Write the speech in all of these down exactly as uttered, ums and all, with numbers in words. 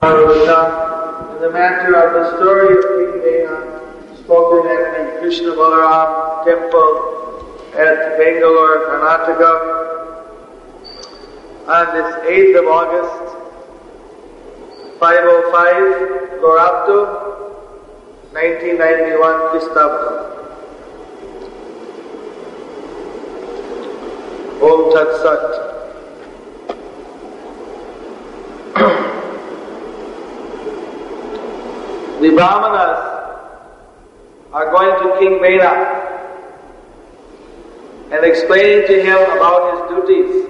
In the matter of the story of King Vena, spoken at the Krishna Balaram temple at Bangalore, Karnataka, on this eighth of August, five oh five, Gaurabdo, nineteen ninety-one, Christabda. Om Tat Sat. The Brahmanas are going to King Vena and explaining to him about his duties,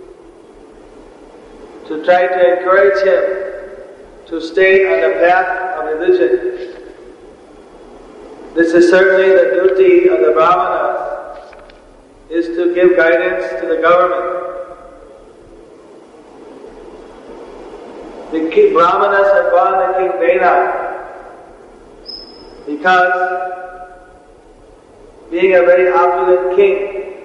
to try to encourage him to stay on the path of religion. This is certainly the duty of the Brahmanas, is to give guidance to the government. The Brahmanas have gone to King Vena because, being a very opulent king,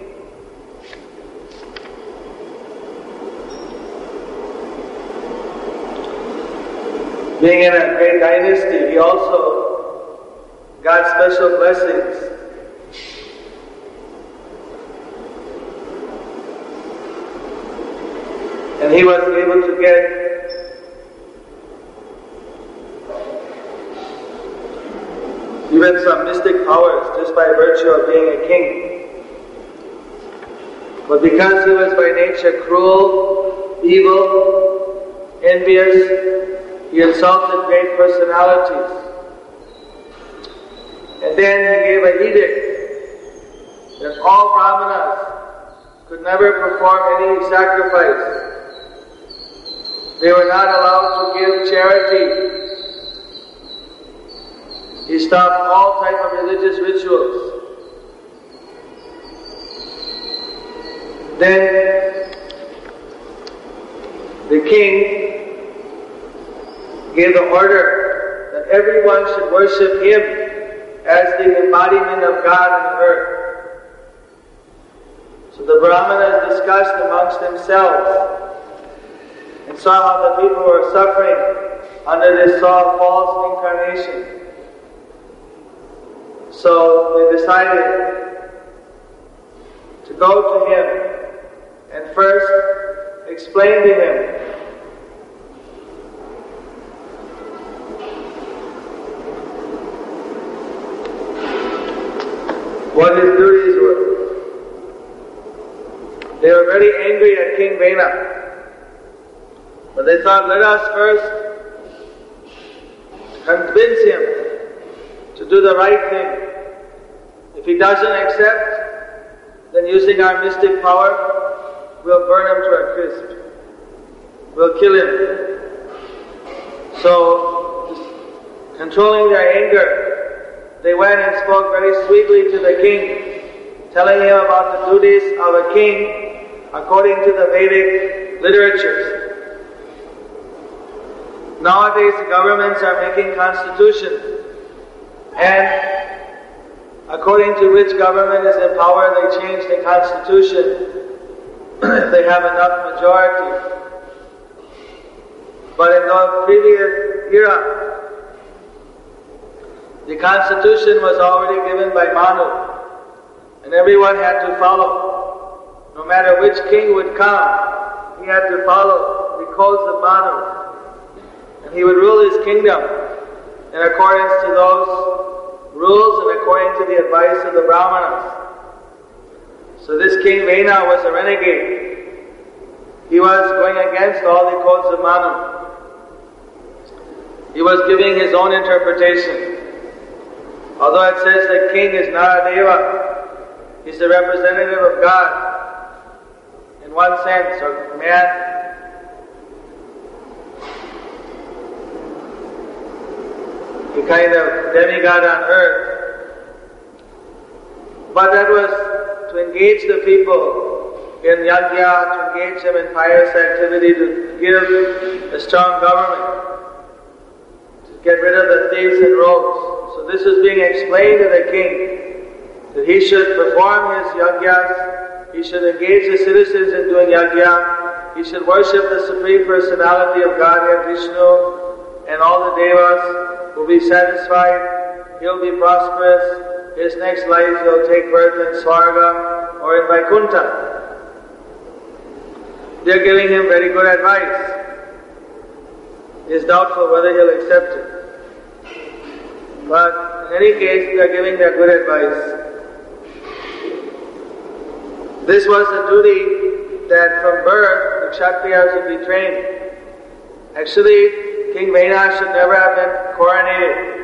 being in a great dynasty, he also got special blessings. And he was able to get even some mystic powers just by virtue of being a king. But because he was by nature cruel, evil, envious, he insulted great personalities. And then he gave an edict that all Brahmanas could never perform any sacrifice. They were not allowed to give charity. He stopped all type of religious rituals. Then the king gave the order that everyone should worship him as the embodiment of God on earth. So the Brahmanas discussed amongst themselves and saw how the people were suffering under this false incarnation. So they decided to go to him and first explain to him what his duties were. They were very angry at King Vena, but they thought, let us first convince him to do the right thing. If he doesn't accept, then using our mystic power, we'll burn him to a crisp. We'll kill him. So, controlling their anger, they went and spoke very sweetly to the king, telling him about the duties of a king according to the Vedic literatures. Nowadays, governments are making constitutions, and according to which government is in power, they change the constitution if they have enough majority. But in the previous era, the constitution was already given by Manu, and everyone had to follow. No matter which king would come, he had to follow the codes of Manu, and he would rule his kingdom in accordance to those rules and according to the advice of the Brahmanas. So this King Vena was a renegade. He was going against all the codes of Manu. He was giving his own interpretation. Although it says the king is Naradeva, he's the representative of God in one sense, or man. The kind of demigod on earth. But that was to engage the people in yajna, to engage them in pious activity, to give a strong government, to get rid of the thieves and rogues. So this is being explained to the king, that he should perform his yajnas, he should engage the citizens in doing yajna, he should worship the Supreme Personality of Godhead, Vishnu, and all the devas will be satisfied, he'll be prosperous, his next life he'll take birth in Swarga or in Vaikuntha. They're giving him very good advice. It's doubtful whether he'll accept it. But in any case, they're giving their good advice. This was the duty that from birth the Kshatriyas would be trained. Actually, King Vena should never have been coronated.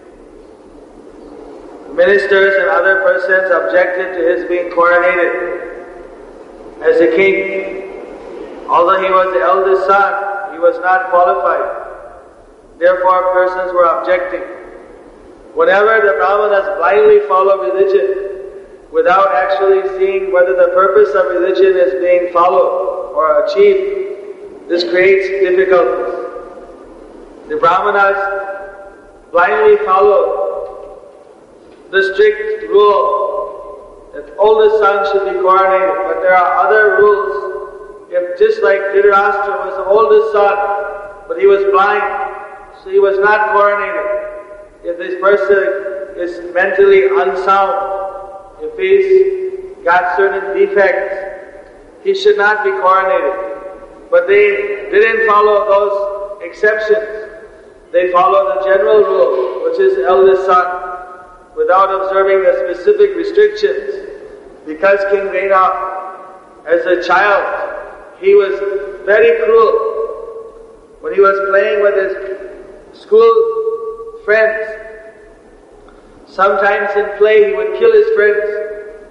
Ministers and other persons objected to his being coronated as a king. Although he was the eldest son, he was not qualified. Therefore, persons were objecting. Whenever the Brahmanas blindly follow religion, without actually seeing whether the purpose of religion is being followed or achieved, this creates difficulties. The Brahmanas blindly follow the strict rule that oldest son should be coronated, but there are other rules. If just like Dhritarashtra was the oldest son, but he was blind, so he was not coronated. If this person is mentally unsound, if he's got certain defects, he should not be coronated. But they didn't follow those exceptions. They followed the general rule, which is eldest son, without observing the specific restrictions. Because King Vena, as a child, he was very cruel. When he was playing with his school friends, sometimes in play he would kill his friends.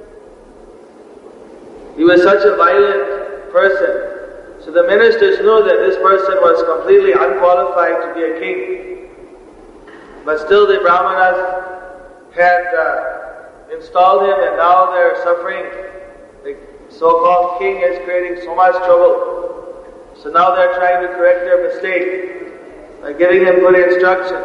He was such a violent person. So the ministers knew that this person was completely unqualified to be a king. But still the Brahmanas had uh, installed him, and now they're suffering. The so-called king is creating so much trouble. So now they're trying to correct their mistake by giving him good instruction.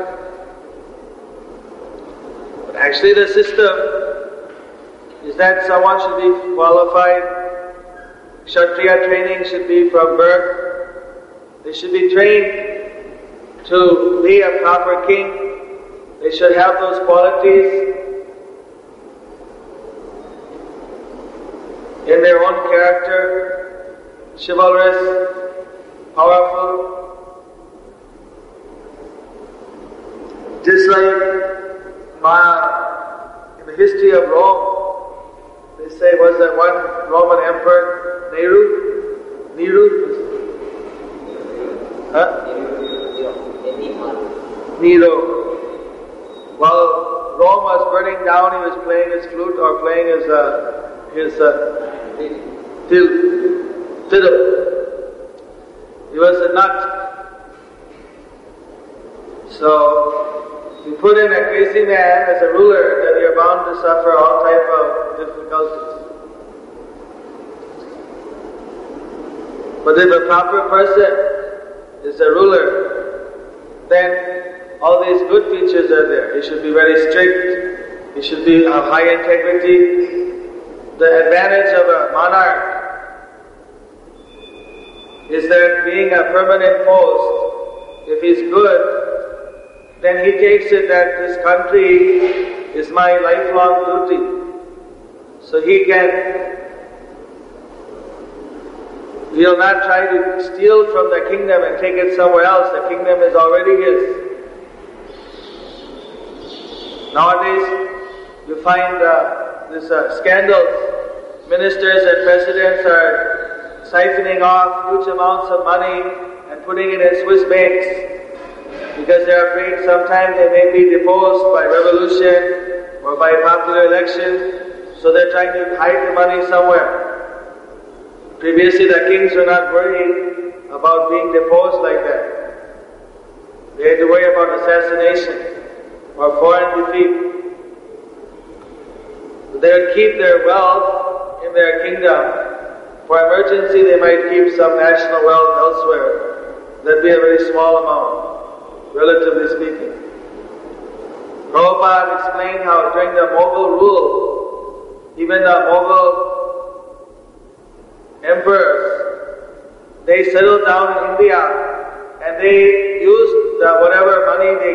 Actually, the system is that someone should be qualified. Kshatriya training should be from birth. They should be trained to be a proper king. They should have those qualities in their own character, chivalrous, powerful. Just like Ma, in the history of Rome, they say was that one Roman emperor, Nero, Nero, huh? Nero. While Rome was burning down, he was playing his flute or playing his uh, his uh, fiddle. fiddle. He was a nut. So you put in a crazy man as a ruler, then you're bound to suffer all type of difficulties. But if a proper person is a ruler, then all these good features are there. He should be very strict. He should be of high integrity. The advantage of a monarch is that being a permanent post, if he's good, then he takes it that this country is my lifelong duty. So he can, he'll not try to steal from the kingdom and take it somewhere else. The kingdom is already his. Nowadays, you find uh, this uh, scandals. Ministers and presidents are siphoning off huge amounts of money and putting it in Swiss banks, because they're afraid sometime they may be deposed by revolution or by popular election, so they're trying to hide the money somewhere. Previously the kings were not worried about being deposed like that. They had to worry about assassination or foreign defeat. They would keep their wealth in their kingdom. For emergency they might keep some national wealth elsewhere. That'd be a very small amount, relatively speaking. Prabhupada explained how during the Mughal rule, even the Mughal emperors, they settled down in India and they used the, whatever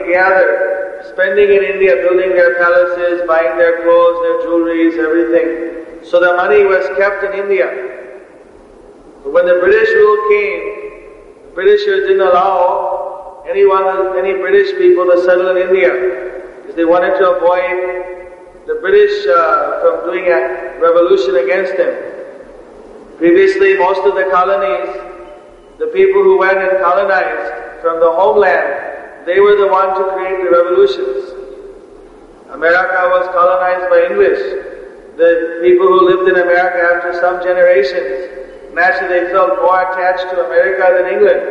gathered, spending in India, building their palaces, buying their clothes, their jewelries, everything. So the money was kept in India. But when the British rule came, the Britishers didn't allow anyone, any British people to settle in India, because they wanted to avoid the British uh, from doing a revolution against them. Previously, most of the colonies, the people who went and colonized from the homeland, they were the ones to create the revolutions. America was colonized by English. The people who lived in America after some generations, naturally they felt more attached to America than England.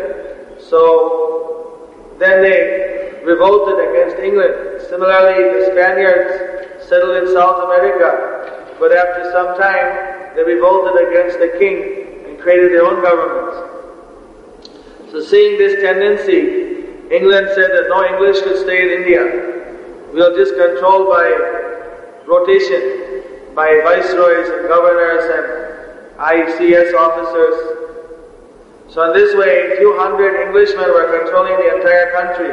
So then they revolted against England. Similarly, the Spaniards settled in South America, but after some time they revolted against the king and created their own governments. So seeing this tendency, England said that no English could stay in India. We are just controlled by rotation, by viceroys and governors and I C S officers. So in this way, a few hundred Englishmen were controlling the entire country.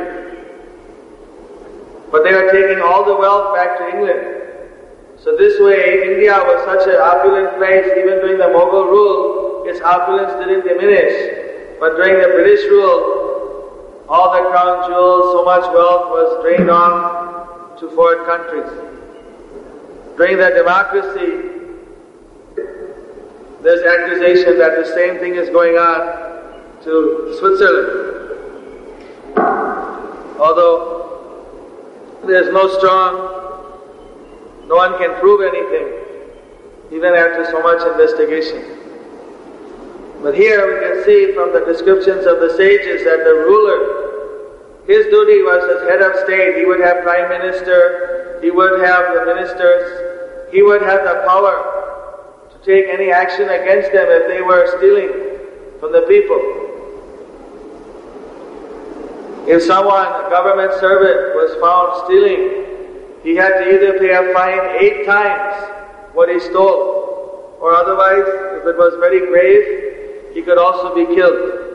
But they were taking all the wealth back to England. So this way, India was such an opulent place, even during the Mughal rule, its opulence didn't diminish. But during the British rule, all the crown jewels, so much wealth was drained off to foreign countries. During the democracy, there's accusation that the same thing is going on to Switzerland. Although there's no strong, no one can prove anything, even after so much investigation. But here we can see from the descriptions of the sages that the ruler, his duty was as head of state. He would have prime minister, he would have the ministers, he would have the power to take any action against them if they were stealing from the people. If someone, a government servant, was found stealing, he had to either pay a fine eight times what he stole, or otherwise, if it was very grave, he could also be killed.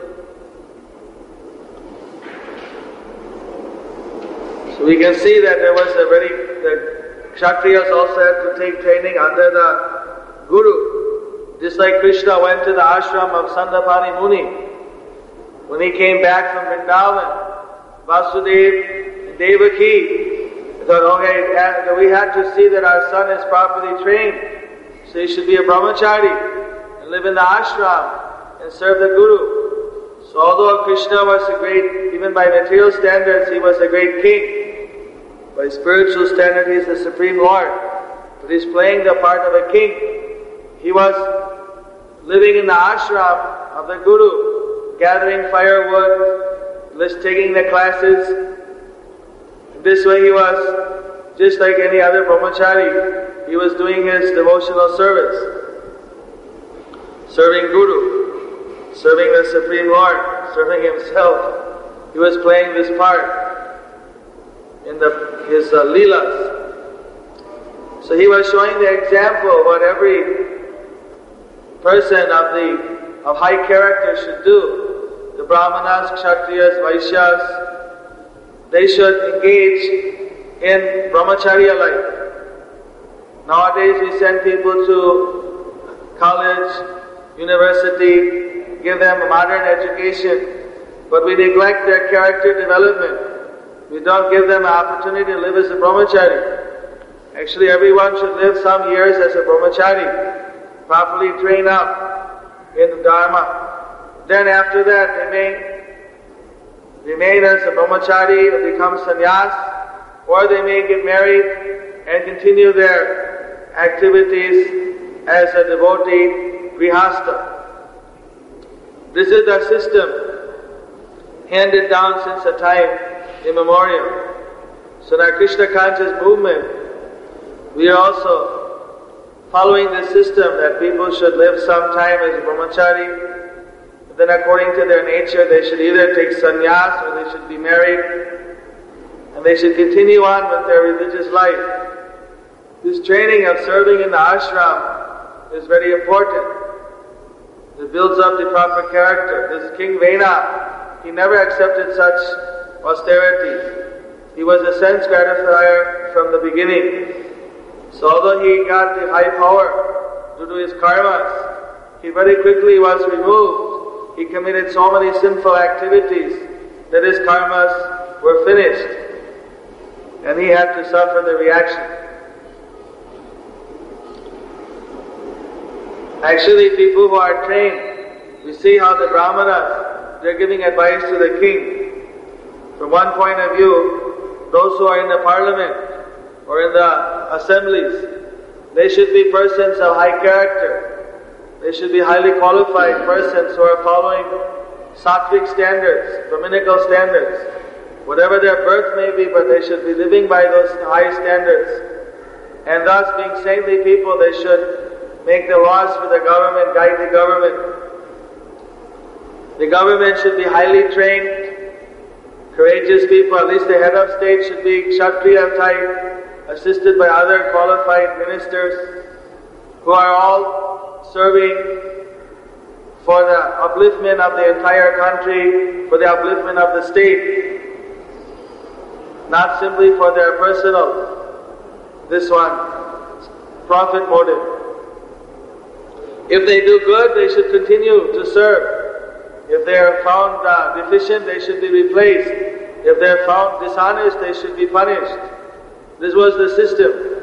So we can see that there was a very, the Kshatriyas also had to take training under the Guru. Just like Krishna went to the ashram of Sandapani Muni. When he came back from Vrindavan, Vasudeva and Devaki thought, okay, we had to see that our son is properly trained, so he should be a brahmachari and live in the ashram and serve the Guru. So although Krishna was a great, even by material standards, he was a great king, by spiritual standard he is the Supreme Lord, but he's playing the part of a king. He was living in the ashram of the Guru, gathering firewood, taking the classes. This way he was, just like any other brahmachari, he was doing his devotional service, serving Guru, serving the Supreme Lord, serving himself. He was playing this part in the, his uh, leelas. So he was showing the example of what every person of the of high character should do. The Brahmanas, Kshatriyas, Vaishyas, they should engage in brahmacharya life. Nowadays we send people to college, university, give them a modern education, but we neglect their character development. We don't give them an opportunity to live as a brahmachari. Actually, everyone should live some years as a brahmachari, properly train up in the Dharma. Then after that they may remain as a brahmachari or become sannyas, or they may get married and continue their activities as a devotee grihastha. This is the system handed down since a time immemorial. So in our Krishna conscious movement, we are also following the system that people should live some time as a brahmachari. Then according to their nature, they should either take sannyas or they should be married, and they should continue on with their religious life. This training of serving in the ashram is very important. It builds up the proper character. This King Vena, he never accepted such austerities. He was a sense gratifier from the beginning. So although he got the high power due to his karmas, he very quickly was removed. He committed so many sinful activities that his karmas were finished, and he had to suffer the reaction. Actually, people who are trained, we see how the Brahmanas, they're giving advice to the king. From one point of view, those who are in the parliament or in the assemblies, they should be persons of high character. They should be highly qualified persons who are following sattvic standards, brahminical standards. Whatever their birth may be, but they should be living by those high standards. And thus, being saintly people, they should make the laws for the government, guide the government. The government should be highly trained, courageous people. At least the head of state should be Kshatriya type, assisted by other qualified ministers who are all serving for the upliftment of the entire country, for the upliftment of the state, not simply for their personal, this one, profit motive. If they do good, they should continue to serve. If they are found uh, deficient, they should be replaced. If they are found dishonest, they should be punished. This was the system.